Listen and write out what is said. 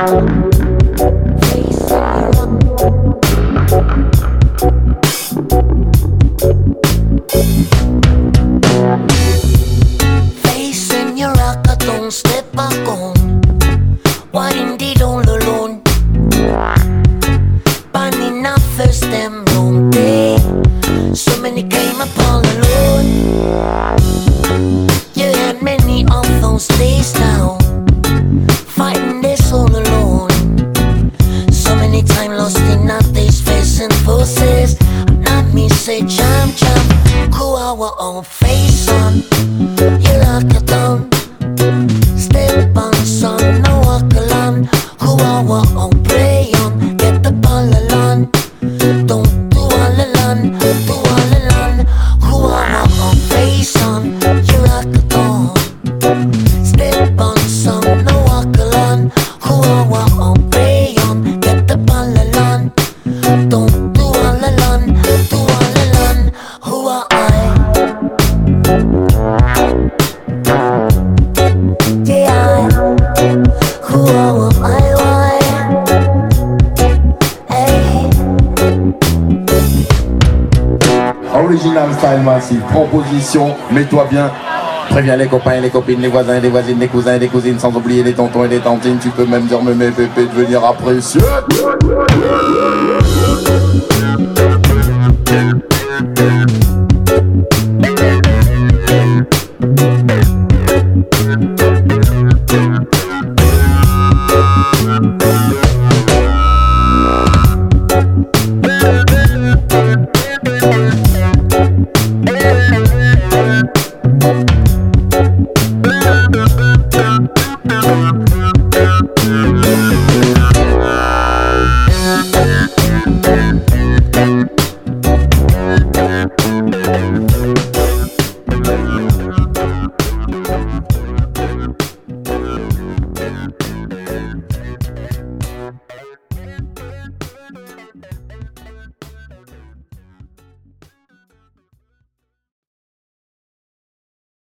Facing your rock, don't step back on. Why indeed all alone? Burning up first them long day. So many came up all alone. You had many of those days now, fighting this all alone. So many time lost in our days, facing forces. Not me say jump, jump, cool our own face on. You lock it down, step on some, no walk along. Cool our own pray on, get the ball along. Don't do all alone, do all alone. Cool our own face on, you lock it down, step on some, no walk along. Cool our own pray on, get the ball along. Don't do all alone, do all alone. Who are I? Yeah, who am I? Why? Hey. Original Style Massive, proposition, mets-toi bien. Préviens les copains et les copines, les voisins et les voisines, les cousins et les cousines, sans oublier les tontons et les tantines. Tu peux même dire mes pépés devenir apprécieux.